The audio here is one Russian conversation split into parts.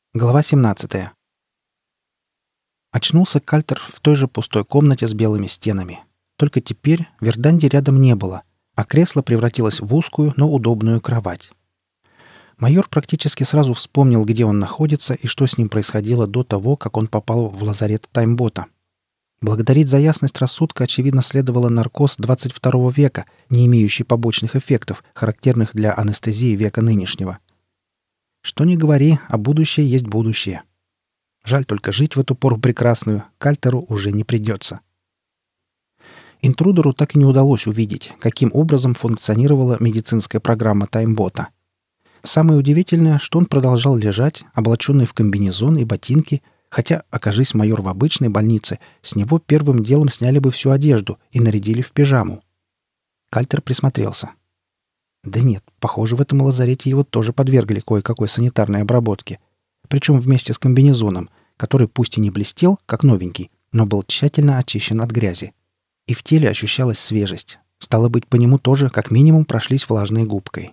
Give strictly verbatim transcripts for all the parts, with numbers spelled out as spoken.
Глава семнадцатая. Очнулся Кальтер в той же пустой комнате с белыми стенами. Только теперь Верданди рядом не было, а кресло превратилось в узкую, но удобную кровать. Майор практически сразу вспомнил, где он находится и что с ним происходило до того, как он попал в лазарет таймбота. Благодарить за ясность рассудка, очевидно, следовало наркоз двадцать второго века, не имеющий побочных эффектов, характерных для анестезии века нынешнего. Что ни говори, а будущее есть будущее. Жаль только жить в эту пору прекрасную Кальтеру уже не придется. Интрудеру так и не удалось увидеть, каким образом функционировала медицинская программа таймбота. Самое удивительное, что он продолжал лежать, облаченный в комбинезон и ботинки, хотя, окажись майор в обычной больнице, с него первым делом сняли бы всю одежду и нарядили в пижаму. Кальтер присмотрелся. Да нет, похоже, в этом лазарете его тоже подвергли кое-какой санитарной обработке. Причем вместе с комбинезоном, который пусть и не блестел, как новенький, но был тщательно очищен от грязи. И в теле ощущалась свежесть. Стало быть, по нему тоже, как минимум, прошлись влажной губкой.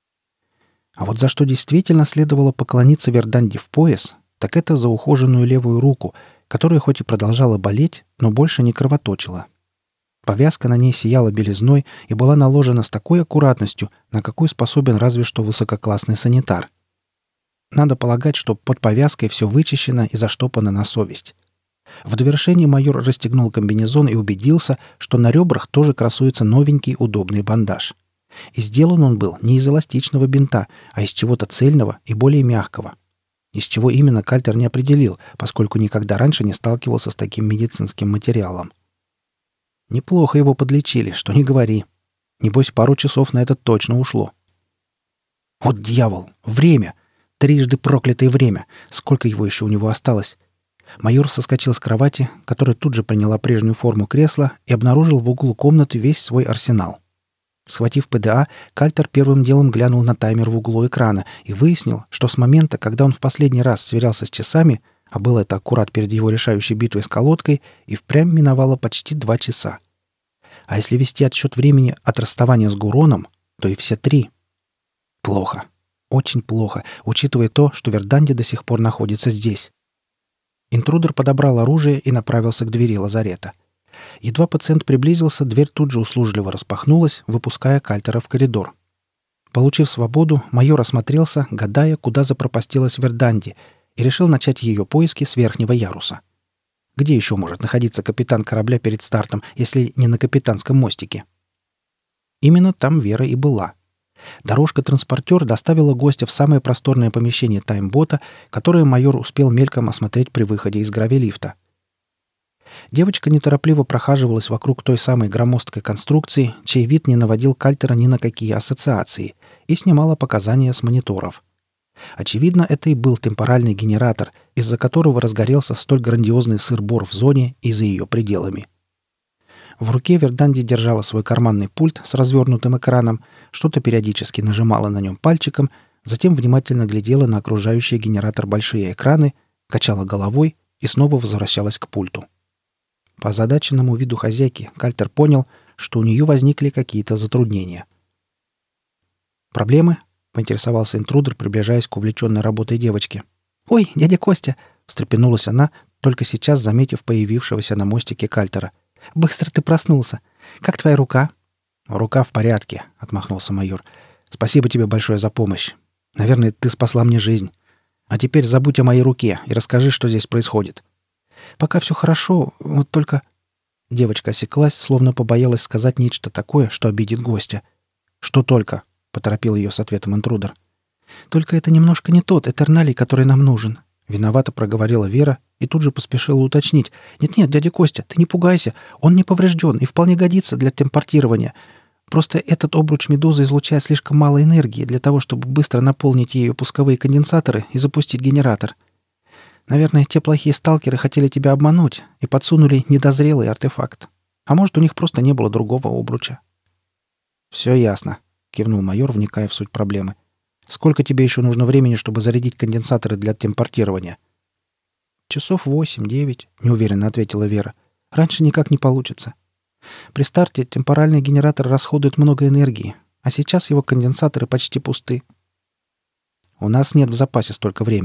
А вот за что действительно следовало поклониться Верданди в пояс, так это за ухоженную левую руку, которая хоть и продолжала болеть, но больше не кровоточила. Повязка на ней сияла белизной и была наложена с такой аккуратностью, на какую способен разве что высококлассный санитар. Надо полагать, что под повязкой все вычищено и заштопано на совесть. В довершении майор расстегнул комбинезон и убедился, что на ребрах тоже красуется новенький удобный бандаж. И сделан он был не из эластичного бинта, а из чего-то цельного и более мягкого. Из чего именно Кальтер не определил, поскольку никогда раньше не сталкивался с таким медицинским материалом. Неплохо его подлечили, что не говори. Небось, пару часов на это точно ушло. Вот дьявол! Время! Трижды проклятое время! Сколько его еще у него осталось? Майор соскочил с кровати, которая тут же приняла прежнюю форму кресла, и обнаружил в углу комнаты весь свой арсенал. Схватив ПДА, Кальтер первым делом глянул на таймер в углу экрана и выяснил, что с момента, когда он в последний раз сверялся с часами, а было это аккурат перед его решающей битвой с колодкой, и впрямь миновало почти два часа. А если вести отсчет времени от расставания с Гуроном, то и все три. Плохо. Очень плохо, учитывая то, что Верданди до сих пор находится здесь. Интрудер подобрал оружие и направился к двери лазарета. Едва пациент приблизился, дверь тут же услужливо распахнулась, выпуская Кальтера в коридор. Получив свободу, майор осмотрелся, гадая, куда запропастилась Верданди, и решил начать ее поиски с верхнего яруса. Где еще может находиться капитан корабля перед стартом, если не на капитанском мостике? Именно там Вера и была. Дорожка-транспортер доставила гостя в самое просторное помещение таймбота, которое майор успел мельком осмотреть при выходе из гравилифта. Девочка неторопливо прохаживалась вокруг той самой громоздкой конструкции, чей вид не наводил Кальтера ни на какие ассоциации, и снимала показания с мониторов. Очевидно, это и был темпоральный генератор, из-за которого разгорелся столь грандиозный сыр-бор в зоне и за ее пределами. В руке Верданди держала свой карманный пульт с развернутым экраном, что-то периодически нажимала на нем пальчиком, затем внимательно глядела на окружающий генератор большие экраны, качала головой и снова возвращалась к пульту. По озадаченному виду хозяйки Кальтер понял, что у нее возникли какие-то затруднения. «Проблемы?» — поинтересовался интрудер, приближаясь к увлеченной работой девочки. «Ой, дядя Костя!» — встрепенулась она, только сейчас заметив появившегося на мостике Кальтера. «Быстро ты проснулся! Как твоя рука?» «Рука в порядке», — отмахнулся майор. «Спасибо тебе большое за помощь. Наверное, ты спасла мне жизнь. А теперь забудь о моей руке и расскажи, что здесь происходит». «Пока все хорошо, вот только...» Девочка осеклась, словно побоялась сказать нечто такое, что обидит гостя. «Что только?» — поторопил ее с ответом интрудер. «Только это немножко не тот Этерналий, который нам нужен», — виновато проговорила Вера и тут же поспешила уточнить. «Нет-нет, дядя Костя, ты не пугайся. Он не поврежден и вполне годится для темпортирования. Просто этот обруч медузы излучает слишком мало энергии для того, чтобы быстро наполнить ею пусковые конденсаторы и запустить генератор. Наверное, те плохие сталкеры хотели тебя обмануть и подсунули недозрелый артефакт. А может, у них просто не было другого обруча». «Все ясно», — кивнул майор, вникая в суть проблемы. «Сколько тебе еще нужно времени, чтобы зарядить конденсаторы для темпортирования?» «Часов восемь-девять», — неуверенно ответила Вера. «Раньше никак не получится. При старте темпоральный генератор расходует много энергии, а сейчас его конденсаторы почти пусты». «У нас нет в запасе столько времени»,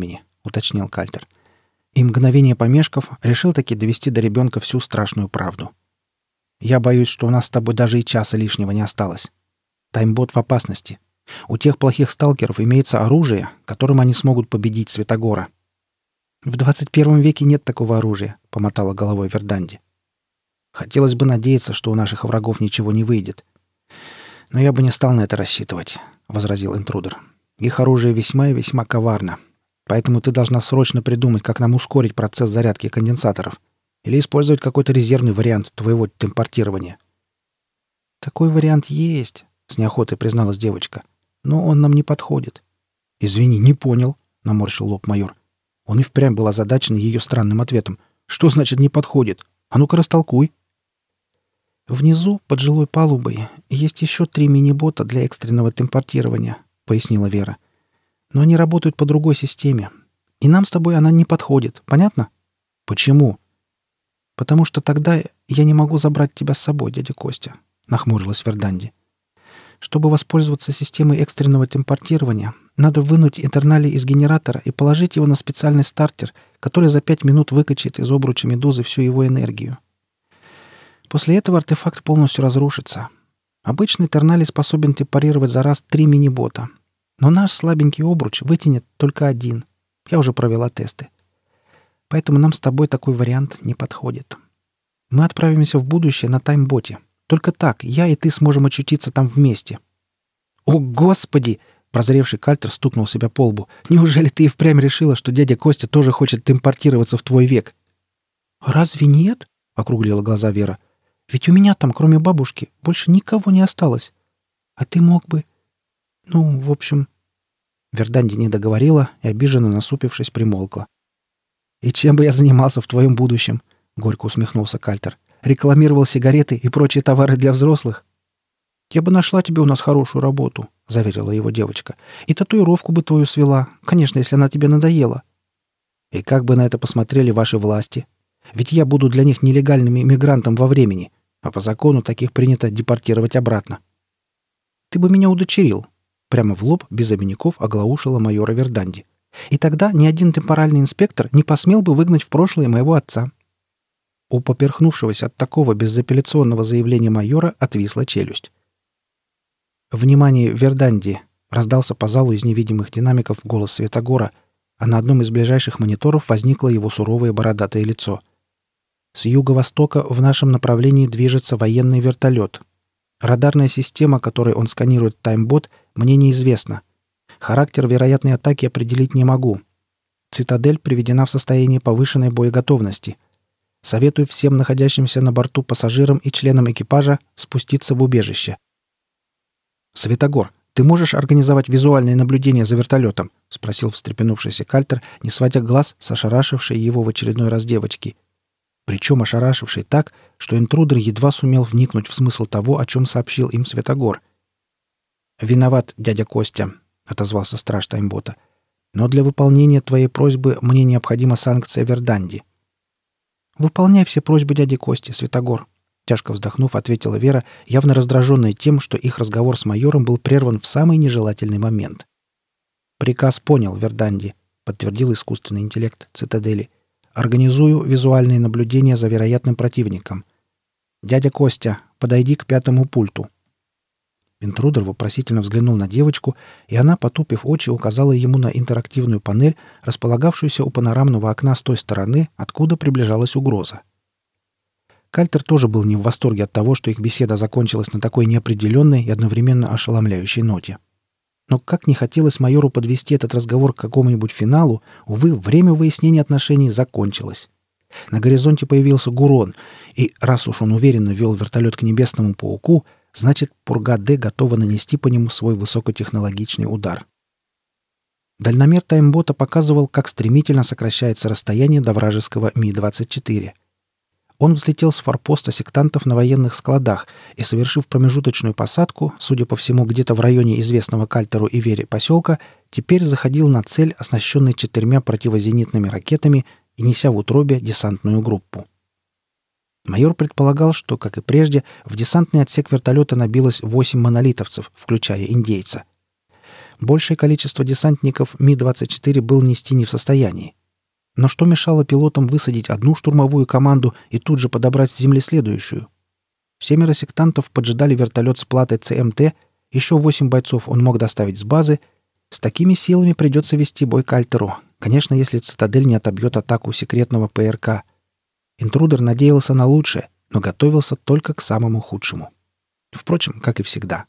уточнил Кальтер. И мгновение помешков решил таки довести до ребенка всю страшную правду. «Я боюсь, что у нас с тобой даже и часа лишнего не осталось. Таймбот в опасности. У тех плохих сталкеров имеется оружие, которым они смогут победить Святогора». «В двадцать первом веке нет такого оружия», — помотала головой Верданди. «Хотелось бы надеяться, что у наших врагов ничего не выйдет. Но я бы не стал на это рассчитывать», — возразил интрудер. «Их оружие весьма и весьма коварно. Поэтому ты должна срочно придумать, как нам ускорить процесс зарядки конденсаторов. Или использовать какой-то резервный вариант твоего темпортирования». «Такой вариант есть», — с неохотой призналась девочка. «Но он нам не подходит». «Извини, не понял», — наморщил лоб майор. Он и впрямь был озадачен ее странным ответом. «Что значит «не подходит»? А ну-ка растолкуй». «Внизу, под жилой палубой, есть еще три мини-бота для экстренного темпортирования», — пояснила Вера. «Но они работают по другой системе. И нам с тобой она не подходит. Понятно?» «Почему?» «Потому что тогда я не могу забрать тебя с собой, дядя Костя», — нахмурилась Верданди. «Чтобы воспользоваться системой экстренного темпортирования, надо вынуть интернали из генератора и положить его на специальный стартер, который за пять минут выкачает из обруча медузы всю его энергию. После этого артефакт полностью разрушится. Обычный тернали способен темпорировать за раз три мини-бота. Но наш слабенький обруч вытянет только один. Я уже провела тесты. Поэтому нам с тобой такой вариант не подходит. Мы отправимся в будущее на таймботе. Только так я и ты сможем очутиться там вместе». «О, Господи!» — прозревший Кальтер стукнул себя по лбу. «Неужели ты и впрямь решила, что дядя Костя тоже хочет темпортироваться в твой век?» «Разве нет?» — округлила глаза Вера. «Ведь у меня там, кроме бабушки, больше никого не осталось. А ты мог бы... Ну, в общем...» Верданди не договорила и, обиженно насупившись, примолкла. «И чем бы я занимался в твоем будущем?» — горько усмехнулся Кальтер. «Рекламировал сигареты и прочие товары для взрослых?» «Я бы нашла тебе у нас хорошую работу», — заверила его девочка. «И татуировку бы твою свела, конечно, если она тебе надоела». «И как бы на это посмотрели ваши власти? Ведь я буду для них нелегальным иммигрантом во времени, а по закону таких принято депортировать обратно». «Ты бы меня удочерил», — прямо в лоб, без обиняков, оглаушила майора Верданди. «И тогда ни один темпоральный инспектор не посмел бы выгнать в прошлое моего отца». У поперхнувшегося от такого безапелляционного заявления майора отвисла челюсть. «Внимание, Верданди!» — раздался по залу из невидимых динамиков голос Святогора, а на одном из ближайших мониторов возникло его суровое бородатое лицо. «С юго-востока в нашем направлении движется военный вертолет. Радарная система, которой он сканирует таймбот, мне неизвестна. Характер вероятной атаки определить не могу. Цитадель приведена в состояние повышенной боеготовности. Советую всем находящимся на борту пассажирам и членам экипажа спуститься в убежище». «Светогор, ты можешь организовать визуальное наблюдение за вертолетом?» — спросил встрепенувшийся Кальтер, не сводя глаз с ошарашившей его в очередной раз девочки. Причем ошарашившей так, что интрудер едва сумел вникнуть в смысл того, о чем сообщил им Светогор. «Виноват, дядя Костя», — отозвался страж таймбота. «Но для выполнения твоей просьбы мне необходима санкция Верданди». «Выполняй все просьбы дяди Кости, Светогор», — тяжко вздохнув, ответила Вера, явно раздраженная тем, что их разговор с майором был прерван в самый нежелательный момент. «Приказ понял, Верданди», — подтвердил искусственный интеллект цитадели. «Организую визуальные наблюдения за вероятным противником. Дядя Костя, подойди к пятому пульту». Интрудер вопросительно взглянул на девочку, и она, потупив очи, указала ему на интерактивную панель, располагавшуюся у панорамного окна с той стороны, откуда приближалась угроза. Кальтер тоже был не в восторге от того, что их беседа закончилась на такой неопределенной и одновременно ошеломляющей ноте. Но как не хотелось майору подвести этот разговор к какому-нибудь финалу, увы, время выяснения отношений закончилось. На горизонте появился Гурон, и раз уж он уверенно вел вертолет к небесному пауку, значит, Пурга-Д готова нанести по нему свой высокотехнологичный удар. Дальномер таймбота показывал, как стремительно сокращается расстояние до вражеского Ми двадцать четыре. Он взлетел с форпоста сектантов на военных складах и, совершив промежуточную посадку, судя по всему, где-то в районе известного Кальтеру и Вере поселка, теперь заходил на цель, оснащенный четырьмя противозенитными ракетами и неся в утробе десантную группу. Майор предполагал, что, как и прежде, в десантный отсек вертолета набилось восемь монолитовцев, включая индейца. Большее количество десантников Ми двадцать четыре был нести не в состоянии. Но что мешало пилотам высадить одну штурмовую команду и тут же подобрать с земли следующую? Семеро сектантов поджидали вертолет с платой ЦМТ, еще восемь бойцов он мог доставить с базы. С такими силами придется вести бой Кальтеру, конечно, если «Цитадель» не отобьет атаку секретного ПРК. Интрудер надеялся на лучшее, но готовился только к самому худшему. Впрочем, как и всегда.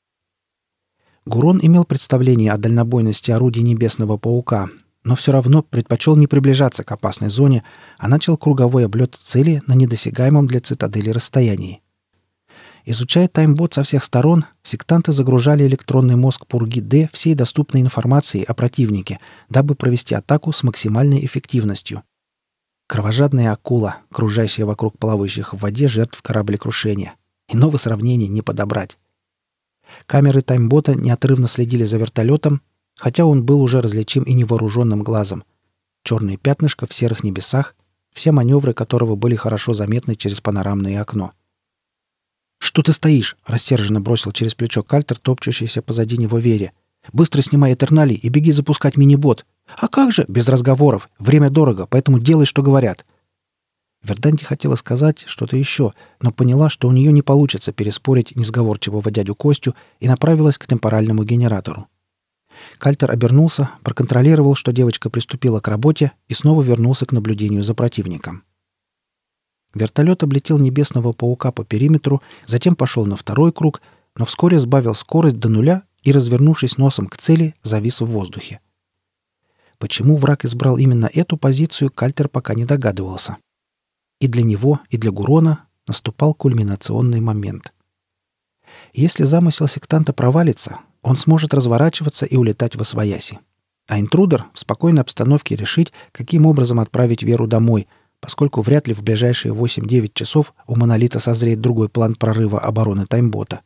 Гурон имел представление о дальнобойности орудий Небесного Паука, но все равно предпочел не приближаться к опасной зоне, а начал круговой облет цели на недосягаемом для «Цитадели» расстоянии. Изучая таймбот со всех сторон, сектанты загружали электронный мозг Пурги-Д всей доступной информацией о противнике, дабы провести атаку с максимальной эффективностью. Кровожадная акула, кружащая вокруг плавающих в воде жертв кораблекрушения. Иного сравнения не подобрать. Камеры таймбота неотрывно следили за вертолетом, хотя он был уже различим и невооруженным глазом. Черное пятнышко в серых небесах, все маневры которого были хорошо заметны через панорамное окно. «Что ты стоишь?» — рассерженно бросил через плечо Кальтер, топчущийся позади него Вере. «Быстро снимай этернали и беги запускать мини-бот!» «А как же?» «Без разговоров. Время дорого, поэтому делай, что говорят». Верданти хотела сказать что-то еще, но поняла, что у нее не получится переспорить несговорчивого дядю Костю, и направилась к темпоральному генератору. Кальтер обернулся, проконтролировал, что девочка приступила к работе, и снова вернулся к наблюдению за противником. Вертолет облетел Небесного Паука по периметру, затем пошел на второй круг, но вскоре сбавил скорость до нуля и, развернувшись носом к цели, завис в воздухе. Почему враг избрал именно эту позицию, Кальтер пока не догадывался. И для него, и для Гурона наступал кульминационный момент. Если замысел сектанта провалится, он сможет разворачиваться и улетать восвояси. А интрудер в спокойной обстановке решить, каким образом отправить Веру домой, поскольку вряд ли в ближайшие восемь-девять часов у «Монолита» созреет другой план прорыва обороны таймбота.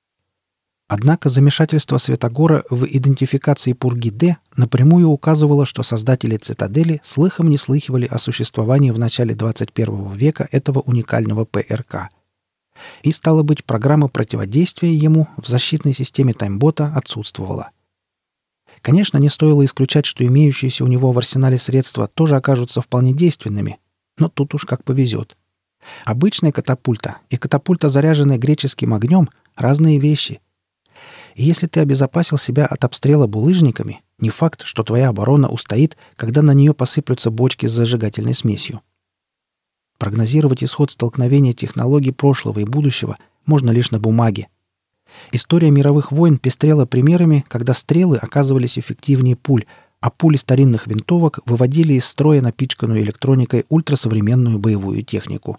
Однако замешательство Святогора в идентификации Пурги-Д напрямую указывало, что создатели «Цитадели» слыхом не слыхивали о существовании в начале двадцать первого века этого уникального ПРК. И, стало быть, программа противодействия ему в защитной системе таймбота отсутствовала. Конечно, не стоило исключать, что имеющиеся у него в арсенале средства тоже окажутся вполне действенными, но тут уж как повезет. Обычная катапульта и катапульта, заряженная греческим огнем — разные вещи. И если ты обезопасил себя от обстрела булыжниками, не факт, что твоя оборона устоит, когда на нее посыплются бочки с зажигательной смесью. Прогнозировать исход столкновения технологий прошлого и будущего можно лишь на бумаге. История мировых войн пестрела примерами, когда стрелы оказывались эффективнее пуль, а пули старинных винтовок выводили из строя напичканную электроникой ультрасовременную боевую технику.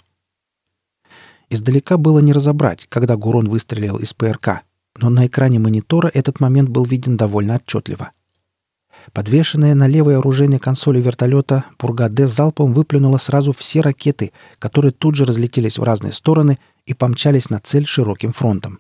Издалека было не разобрать, когда Гурон выстрелил из ПРК, но на экране монитора этот момент был виден довольно отчетливо. Подвешенная на левой оружейной консоли вертолета, Пурга-Д залпом выплюнула сразу все ракеты, которые тут же разлетелись в разные стороны и помчались на цель широким фронтом.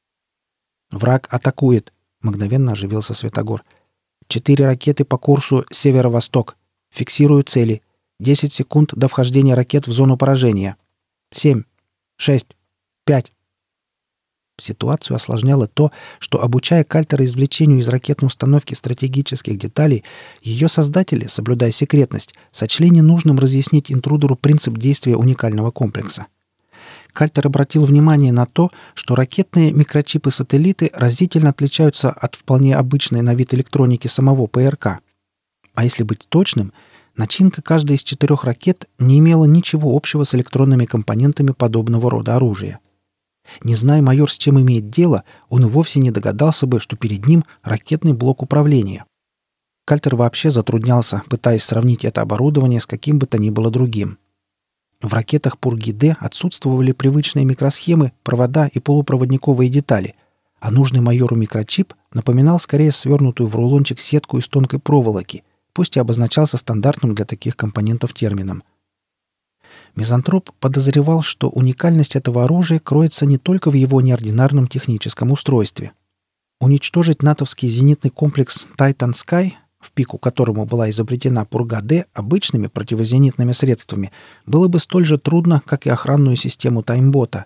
«Враг атакует!» — мгновенно оживился Святогор. «Четыре ракеты по курсу северо-восток. Фиксирую цели. Десять секунд до вхождения ракет в зону поражения. Семь. Шесть. Пять». Ситуацию осложняло то, что, обучая Кальтера извлечению из ракетной установки стратегических деталей, ее создатели, соблюдая секретность, сочли ненужным разъяснить интрудеру принцип действия уникального комплекса. Кальтер обратил внимание на то, что ракетные микрочипы-сателлиты разительно отличаются от вполне обычной на вид электроники самого ПРК. А если быть точным, начинка каждой из четырех ракет не имела ничего общего с электронными компонентами подобного рода оружия. Не зная майор, с чем имеет дело, он и вовсе не догадался бы, что перед ним ракетный блок управления. Кальтер вообще затруднялся, пытаясь сравнить это оборудование с каким бы то ни было другим. В ракетах Пурги-Д отсутствовали привычные микросхемы, провода и полупроводниковые детали, а нужный майору микрочип напоминал скорее свернутую в рулончик сетку из тонкой проволоки, пусть и обозначался стандартным для таких компонентов термином. Мизантроп подозревал, что уникальность этого оружия кроется не только в его неординарном техническом устройстве. Уничтожить натовский зенитный комплекс Titan Sky, в пику которому была изобретена Пурга-Д, обычными противозенитными средствами, было бы столь же трудно, как и охранную систему таймбота.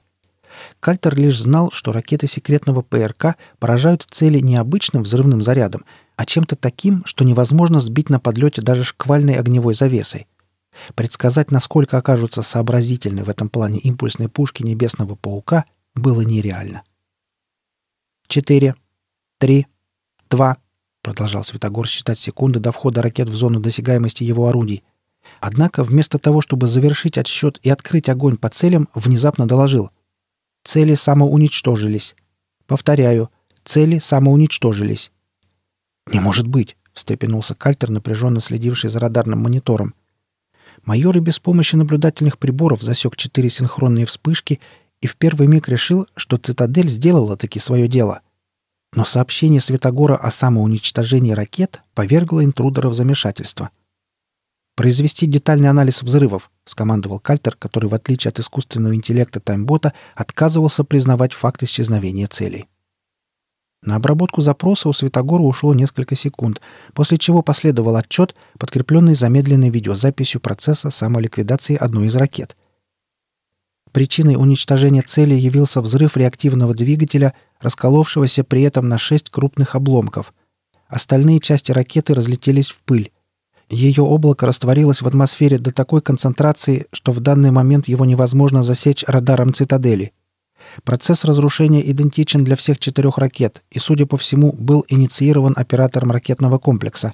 Кальтер лишь знал, что ракеты секретного ПРК поражают цели не обычным взрывным зарядом, а чем-то таким, что невозможно сбить на подлете даже шквальной огневой завесой. Предсказать, насколько окажутся сообразительны в этом плане импульсные пушки Небесного Паука, было нереально. «Четыре, три, два», — продолжал Святогор считать секунды до входа ракет в зону досягаемости его орудий. Однако вместо того, чтобы завершить отсчет и открыть огонь по целям, внезапно доложил. «Цели самоуничтожились. Повторяю, цели самоуничтожились». «Не может быть!» — встрепенулся Кальтер, напряженно следивший за радарным монитором. Майор и без помощи наблюдательных приборов засек четыре синхронные вспышки и в первый миг решил, что «Цитадель» сделала-таки свое дело. Но сообщение Святогора о самоуничтожении ракет повергло интрудера в замешательство. «Произвести детальный анализ взрывов», — скомандовал Кальтер, который, в отличие от искусственного интеллекта таймбота, отказывался признавать факт исчезновения целей. На обработку запроса у Святогора ушло несколько секунд, после чего последовал отчет, подкрепленный замедленной видеозаписью процесса самоликвидации одной из ракет. Причиной уничтожения цели явился взрыв реактивного двигателя, расколовшегося при этом на шесть крупных обломков. Остальные части ракеты разлетелись в пыль. Ее облако растворилось в атмосфере до такой концентрации, что в данный момент его невозможно засечь радаром «Цитадели». Процесс разрушения идентичен для всех четырех ракет и, судя по всему, был инициирован оператором ракетного комплекса.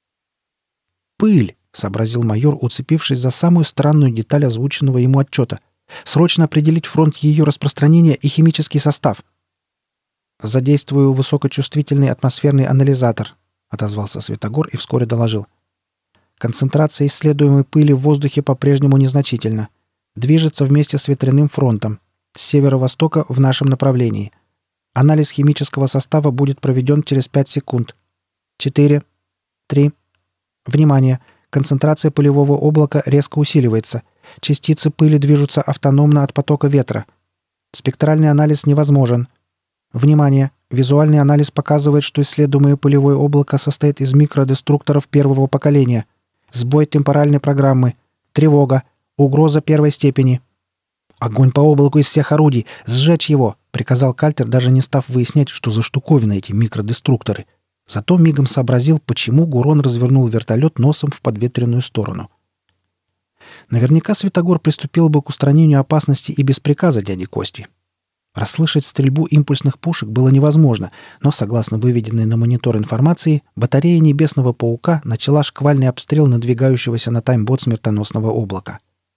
«Пыль!» — сообразил майор, уцепившись за самую странную деталь озвученного ему отчета. «Срочно определить фронт ее распространения и химический состав». «Задействую высокочувствительный атмосферный анализатор», — отозвался Святогор и вскоре доложил. «Концентрация исследуемой пыли в воздухе по-прежнему незначительна. Движется вместе с ветряным фронтом. С северо-востока в нашем направлении. Анализ химического состава будет проведен через пять секунд. Четыре. Три. Внимание! Концентрация пылевого облака резко усиливается. Частицы пыли движутся автономно от потока ветра. Спектральный анализ невозможен. Внимание! Визуальный анализ показывает, что исследуемое пылевое облако состоит из микродеструкторов первого поколения. Сбой темпоральной программы. Тревога. Угроза первой степени. «Огонь по облаку из всех орудий! Сжечь его!» — приказал Кальтер, даже не став выяснять, что за штуковины эти микродеструкторы. Зато мигом сообразил, почему Гурон развернул вертолет носом в подветренную сторону. Наверняка Святогор приступил бы к устранению опасности и без приказа дяди Кости. Расслышать стрельбу импульсных пушек было невозможно, но, согласно выведенной на монитор информации, батарея Небесного Паука начала шквальный обстрел надвигающегося на таймбот смертоносного облака.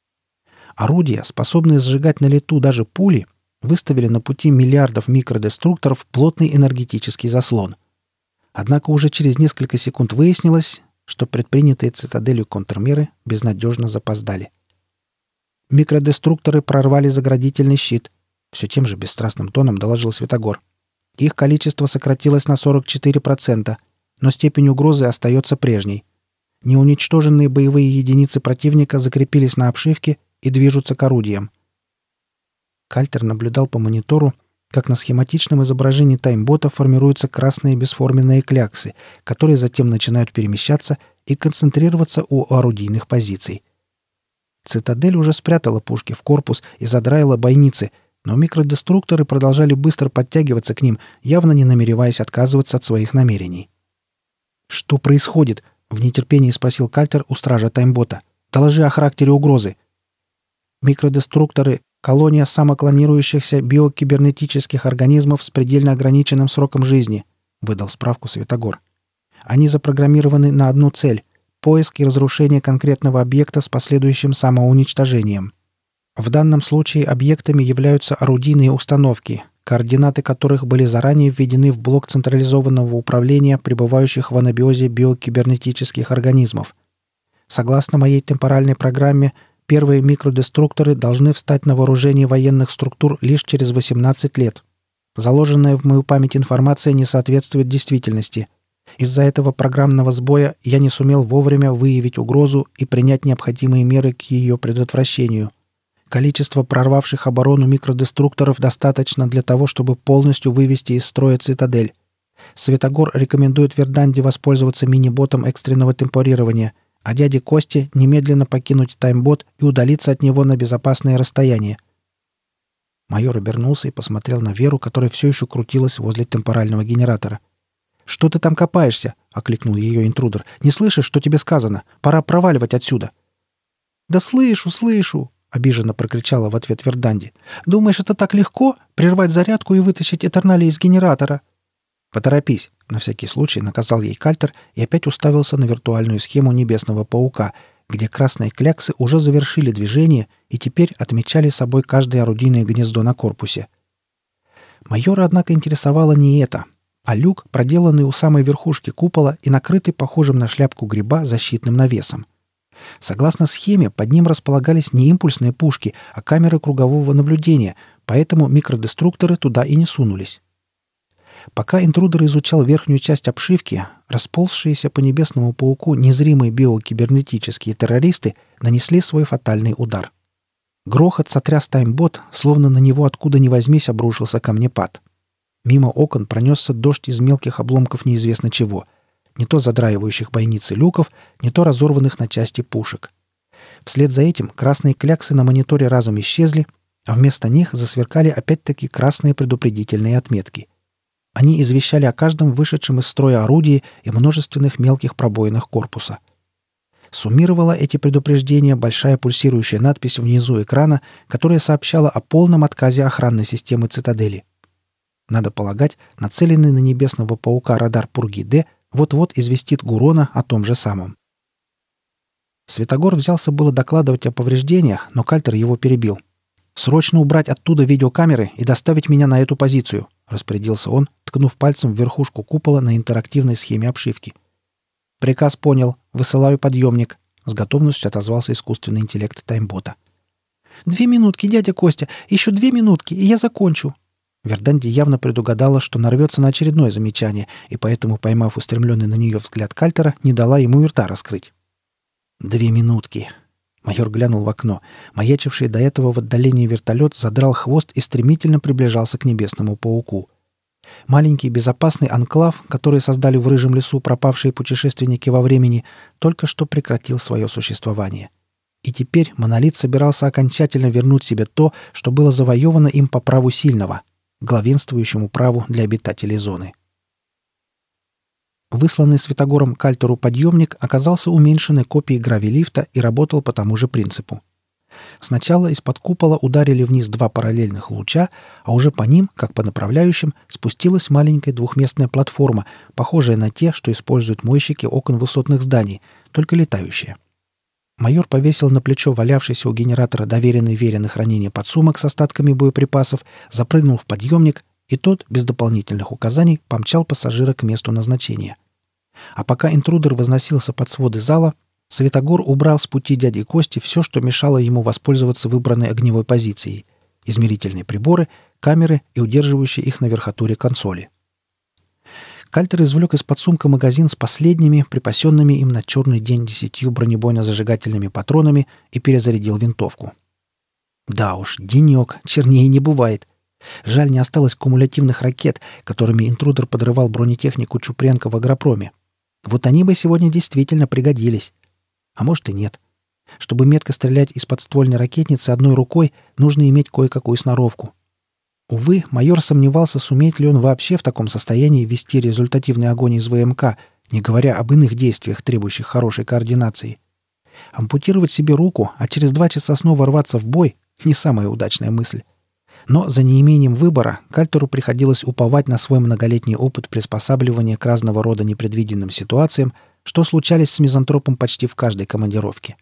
Орудия, способные сжигать на лету даже пули, выставили на пути миллиардов микродеструкторов плотный энергетический заслон. Однако уже через несколько секунд выяснилось, что предпринятые цитаделью контрмеры безнадежно запоздали. Микродеструкторы прорвали заградительный щит, все тем же бесстрастным тоном доложил Святогор. Их количество сократилось на сорок четыре процента, но степень угрозы остается прежней. Неуничтоженные боевые единицы противника закрепились на обшивке и движутся к орудиям. Кальтер наблюдал по монитору, как на схематичном изображении таймбота формируются красные бесформенные кляксы, которые затем начинают перемещаться и концентрироваться у орудийных позиций. Цитадель уже спрятала пушки в корпус и задраила бойницы, но микродеструкторы продолжали быстро подтягиваться к ним, явно не намереваясь отказываться от своих намерений. «Что происходит?» — в нетерпении спросил Кальтер у стража таймбота. «Доложи о характере угрозы». Микродеструкторы — колония самоклонирующихся биокибернетических организмов с предельно ограниченным сроком жизни, выдал справку Святогор. Они запрограммированы на одну цель — поиск и разрушение конкретного объекта с последующим самоуничтожением. В данном случае объектами являются орудийные установки, координаты которых были заранее введены в блок централизованного управления пребывающих в анабиозе биокибернетических организмов. Согласно моей темпоральной программе, первые микродеструкторы должны встать на вооружение военных структур лишь через восемнадцать лет. Заложенная в мою память информация не соответствует действительности. Из-за этого программного сбоя я не сумел вовремя выявить угрозу и принять необходимые меры к ее предотвращению. Количество прорвавших оборону микродеструкторов достаточно для того, чтобы полностью вывести из строя цитадель. Святогор рекомендует Верданде воспользоваться мини-ботом экстренного темпорирования, а дяде Косте немедленно покинуть таймбот и удалиться от него на безопасное расстояние. Майор обернулся и посмотрел на Веру, которая все еще крутилась возле темпорального генератора. «Что ты там копаешься?» — окликнул ее интрудер. «Не слышишь, что тебе сказано? Пора проваливать отсюда!» «Да слышу, слышу!» — обиженно прокричала в ответ Верданди. «Думаешь, это так легко — прервать зарядку и вытащить Этерналий из генератора?» «Поторопись!» — на всякий случай наказал ей Кальтер и опять уставился на виртуальную схему Небесного Паука, где красные кляксы уже завершили движение и теперь отмечали собой каждое орудийное гнездо на корпусе. Майора, однако, интересовало не это, а люк, проделанный у самой верхушки купола и накрытый похожим на шляпку гриба защитным навесом. Согласно схеме, под ним располагались не импульсные пушки, а камеры кругового наблюдения, поэтому микродеструкторы туда и не сунулись. Пока интрудер изучал верхнюю часть обшивки, расползшиеся по Небесному Пауку незримые биокибернетические террористы нанесли свой фатальный удар. Грохот сотряс таймбот, словно на него откуда ни возьмись обрушился камнепад. Мимо окон пронесся дождь из мелких обломков неизвестно чего. Не то задраивающих бойницы люков, не то разорванных на части пушек. Вслед за этим красные кляксы на мониторе разом исчезли, а вместо них засверкали опять-таки красные предупредительные отметки. Они извещали о каждом вышедшем из строя орудии и множественных мелких пробоинах корпуса. Суммировала эти предупреждения большая пульсирующая надпись внизу экрана, которая сообщала о полном отказе охранной системы цитадели. Надо полагать, нацеленный на Небесного Паука радар Пурги-Д вот-вот известит Гурона о том же самом. Светогор взялся было докладывать о повреждениях, но Кальтер его перебил. «Срочно убрать оттуда видеокамеры и доставить меня на эту позицию», — распорядился он, ткнув пальцем в верхушку купола на интерактивной схеме обшивки. «Приказ понял. Высылаю подъемник», — с готовностью отозвался искусственный интеллект таймбота. «Две минутки, дядя Костя, еще две минутки, и я закончу». Верданди явно предугадала, что нарвется на очередное замечание, и поэтому, поймав устремленный на нее взгляд Кальтера, не дала ему и рта раскрыть. «Две минутки». Майор глянул в окно. Маячивший до этого в отдалении вертолет задрал хвост и стремительно приближался к Небесному Пауку. Маленький безопасный анклав, который создали в рыжем лесу пропавшие путешественники во времени, только что прекратил свое существование. И теперь монолит собирался окончательно вернуть себе то, что было завоевано им по праву сильного — главенствующему праву для обитателей зоны. Высланный Светогором Кальтеру подъемник оказался уменьшенной копией гравилифта и работал по тому же принципу. Сначала из-под купола ударили вниз два параллельных луча, а уже по ним, как по направляющим, спустилась маленькая двухместная платформа, похожая на те, что используют мойщики окон высотных зданий, только летающая. Майор повесил на плечо валявшийся у генератора доверенный Вере на хранение подсумок с остатками боеприпасов, запрыгнул в подъемник, и тот, без дополнительных указаний, помчал пассажира к месту назначения. А пока интрудер возносился под своды зала, Светогор убрал с пути дяди Кости все, что мешало ему воспользоваться выбранной огневой позицией — измерительные приборы, камеры и удерживающие их на верхотуре консоли. Кальтер извлек из-под сумка магазин с последними, припасенными им на черный день десятью бронебойно-зажигательными патронами и перезарядил винтовку. Да уж, денек, чернее не бывает. Жаль, не осталось кумулятивных ракет, которыми интрудер подрывал бронетехнику Чупренко в агропроме. Вот они бы сегодня действительно пригодились. А может и нет. Чтобы метко стрелять из подствольной ракетницы одной рукой, нужно иметь кое-какую сноровку. Увы, майор сомневался, сумеет ли он вообще в таком состоянии вести результативный огонь из ВМК, не говоря об иных действиях, требующих хорошей координации. Ампутировать себе руку, а через два часа снова рваться в бой — не самая удачная мысль. Но за неимением выбора Кальтеру приходилось уповать на свой многолетний опыт приспосабливания к разного рода непредвиденным ситуациям, что случались с мизантропом почти в каждой командировке.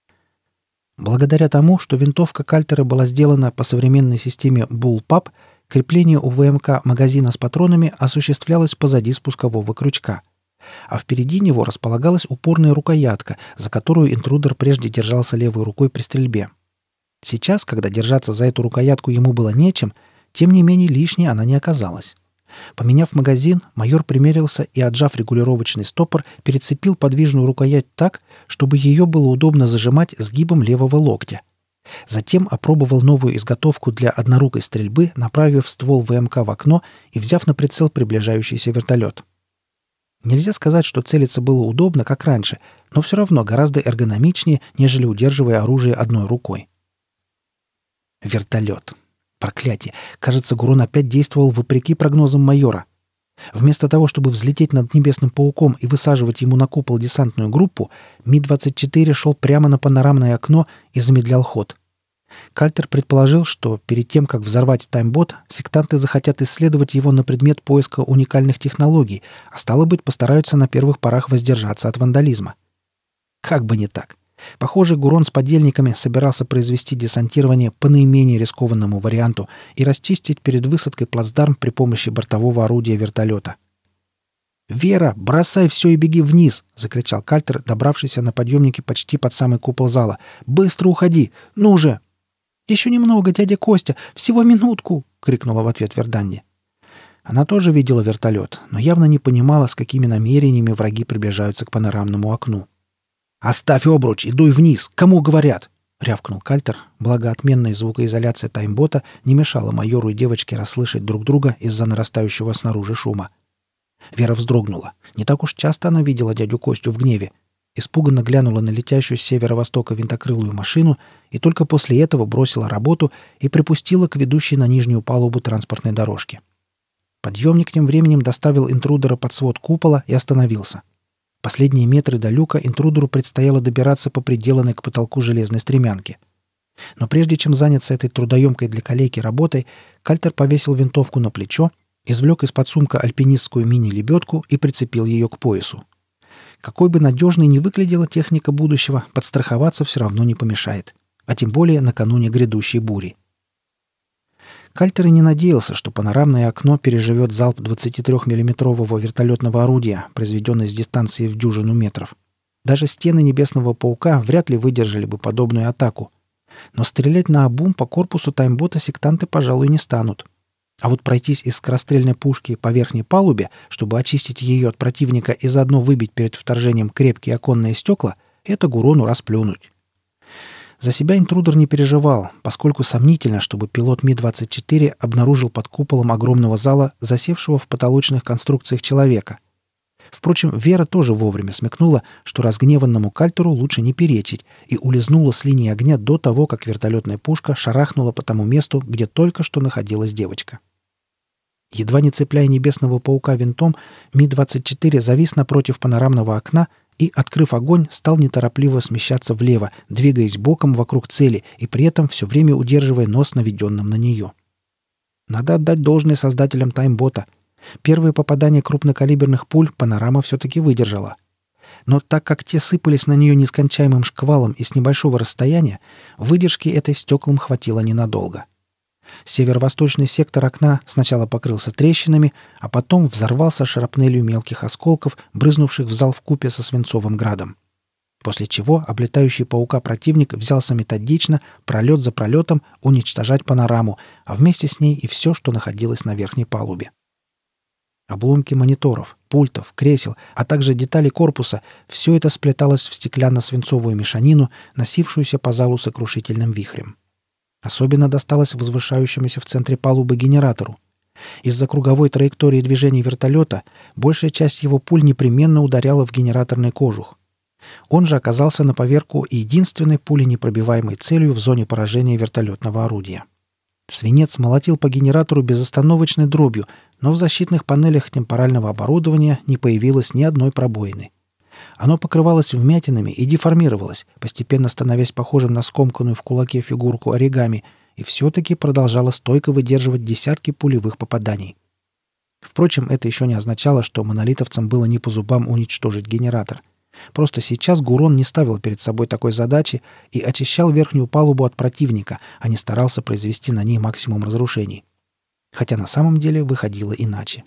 Благодаря тому, что винтовка Кальтера была сделана по современной системе Bullpup, крепление у ВМК магазина с патронами осуществлялось позади спускового крючка, а впереди него располагалась упорная рукоятка, за которую интрудер прежде держался левой рукой при стрельбе. Сейчас, когда держаться за эту рукоятку ему было нечем, тем не менее лишней она не оказалась. Поменяв магазин, майор примерился и, отжав регулировочный стопор, перецепил подвижную рукоять так, чтобы ее было удобно зажимать сгибом левого локтя. Затем опробовал новую изготовку для однорукой стрельбы, направив ствол ВМК в окно и взяв на прицел приближающийся вертолет. Нельзя сказать, что целиться было удобно, как раньше, но все равно гораздо эргономичнее, нежели удерживая оружие одной рукой. Вертолет. Проклятие! Кажется, Гурон опять действовал вопреки прогнозам майора. Вместо того, чтобы взлететь над Небесным пауком и высаживать ему на купол десантную группу, Ми двадцать четыре шел прямо на панорамное окно и замедлял ход. Кальтер предположил, что перед тем, как взорвать таймбот, сектанты захотят исследовать его на предмет поиска уникальных технологий, а стало быть, постараются на первых порах воздержаться от вандализма. Как бы не так. Похоже, Гурон с подельниками собирался произвести десантирование по наименее рискованному варианту и расчистить перед высадкой плацдарм при помощи бортового орудия вертолета. «Вера, бросай все и беги вниз!» — закричал Кальтер, добравшийся на подъемнике почти под самый купол зала. «Быстро уходи! Ну же!» «Еще немного, дядя Костя! Всего минутку!» — крикнула в ответ Верданди. Она тоже видела вертолет, но явно не понимала, с какими намерениями враги приближаются к панорамному окну. «Оставь обруч и дуй вниз! Кому говорят?» — рявкнул Кальтер, благо отменная звукоизоляция таймбота не мешала майору и девочке расслышать друг друга из-за нарастающего снаружи шума. Вера вздрогнула. Не так уж часто она видела дядю Костю в гневе. Испуганно глянула на летящую с северо-востока винтокрылую машину и только после этого бросила работу и припустила к ведущей на нижнюю палубу транспортной дорожки. Подъемник тем временем доставил интрудера под свод купола и остановился. Последние метры до люка интрудеру предстояло добираться по приделанной к потолку железной стремянке. Но прежде чем заняться этой трудоемкой для калеки работой, Кальтер повесил винтовку на плечо, извлек из-под сумка альпинистскую мини-лебедку и прицепил ее к поясу. Какой бы надежной ни выглядела техника будущего, подстраховаться все равно не помешает. А тем более накануне грядущей бури. Кальтер и не надеялся, что панорамное окно переживет залп двадцатитрёхмиллиметрового вертолетного орудия, произведенный с дистанции в дюжину метров. Даже стены Небесного паука вряд ли выдержали бы подобную атаку. Но стрелять наобум по корпусу таймбота сектанты, пожалуй, не станут. А вот пройтись из скорострельной пушки по верхней палубе, чтобы очистить ее от противника и заодно выбить перед вторжением крепкие оконные стекла, это Гурону расплюнуть. За себя интрудер не переживал, поскольку сомнительно, чтобы пилот Ми двадцать четыре обнаружил под куполом огромного зала засевшего в потолочных конструкциях человека. Впрочем, Вера тоже вовремя смекнула, что разгневанному Кальтеру лучше не перечить, и улизнула с линии огня до того, как вертолетная пушка шарахнула по тому месту, где только что находилась девочка. Едва не цепляя Небесного паука винтом, Ми двадцать четыре завис напротив панорамного окна и, открыв огонь, стал неторопливо смещаться влево, двигаясь боком вокруг цели и при этом все время удерживая нос наведенным на нее. Надо отдать должное создателям таймбота. Первые попадания крупнокалиберных пуль панорама все-таки выдержала. Но так как те сыпались на нее нескончаемым шквалом и с небольшого расстояния, выдержки этой стеклам хватило ненадолго. Северо-восточный сектор окна сначала покрылся трещинами, а потом взорвался шрапнелью мелких осколков, брызнувших в зал вкупе со свинцовым градом. После чего облетающий паука противник взялся методично, пролет за пролетом, уничтожать панораму, а вместе с ней и все, что находилось на верхней палубе. Обломки мониторов, пультов, кресел, а также детали корпуса — все это сплеталось в стеклянно-свинцовую мешанину, носившуюся по залу сокрушительным вихрем. Особенно досталось возвышающемуся в центре палубы генератору. Из-за круговой траектории движения вертолета большая часть его пуль непременно ударяла в генераторный кожух. Он же оказался на поверку единственной пуленепробиваемой целью в зоне поражения вертолетного орудия. Свинец молотил по генератору безостановочной дробью, но в защитных панелях темпорального оборудования не появилось ни одной пробоины. Оно покрывалось вмятинами и деформировалось, постепенно становясь похожим на скомканную в кулаке фигурку оригами, и все-таки продолжало стойко выдерживать десятки пулевых попаданий. Впрочем, это еще не означало, что монолитовцам было не по зубам уничтожить генератор. Просто сейчас Гурон не ставил перед собой такой задачи и очищал верхнюю палубу от противника, а не старался произвести на ней максимум разрушений. Хотя на самом деле выходило иначе.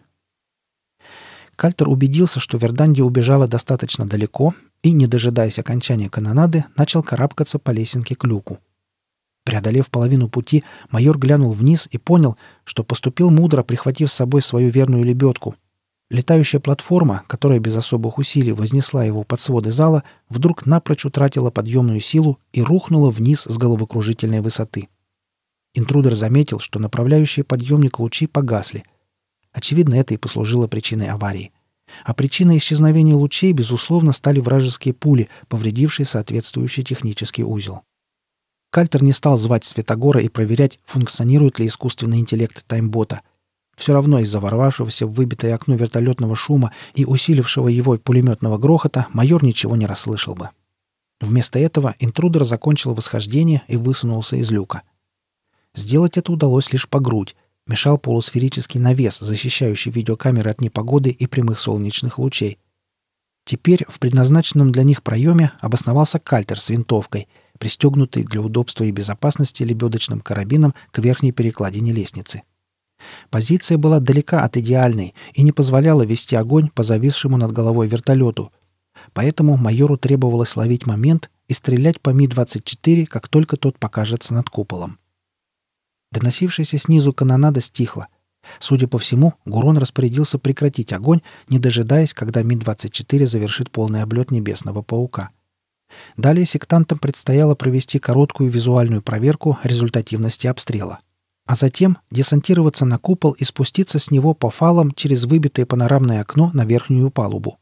Кальтер убедился, что Верданди убежала достаточно далеко и, не дожидаясь окончания канонады, начал карабкаться по лесенке к люку. Преодолев половину пути, майор глянул вниз и понял, что поступил мудро, прихватив с собой свою верную лебедку. Летающая платформа, которая без особых усилий вознесла его под своды зала, вдруг напрочь утратила подъемную силу и рухнула вниз с головокружительной высоты. Интрудер заметил, что направляющие подъемник лучи погасли. Очевидно, это и послужило причиной аварии. А причиной исчезновения лучей, безусловно, стали вражеские пули, повредившие соответствующий технический узел. Кальтер не стал звать Светогора и проверять, функционирует ли искусственный интеллект таймбота. Все равно из-за ворвавшегося в выбитое окно вертолетного шума и усилившего его пулеметного грохота майор ничего не расслышал бы. Вместо этого интрудер закончил восхождение и высунулся из люка. Сделать это удалось лишь по грудь. Мешал полусферический навес, защищающий видеокамеры от непогоды и прямых солнечных лучей. Теперь в предназначенном для них проеме обосновался кальтер с винтовкой, пристегнутый для удобства и безопасности лебедочным карабином к верхней перекладине лестницы. Позиция была далека от идеальной и не позволяла вести огонь по зависшему над головой вертолету, поэтому майору требовалось ловить момент и стрелять по Ми двадцать четыре, как только тот покажется над куполом. Доносившаяся снизу канонада стихла. Судя по всему, Гурон распорядился прекратить огонь, не дожидаясь, когда Ми двадцать четыре завершит полный облет небесного паука. Далее сектантам предстояло провести короткую визуальную проверку результативности обстрела, а затем десантироваться на купол и спуститься с него по фалам через выбитое панорамное окно на верхнюю палубу.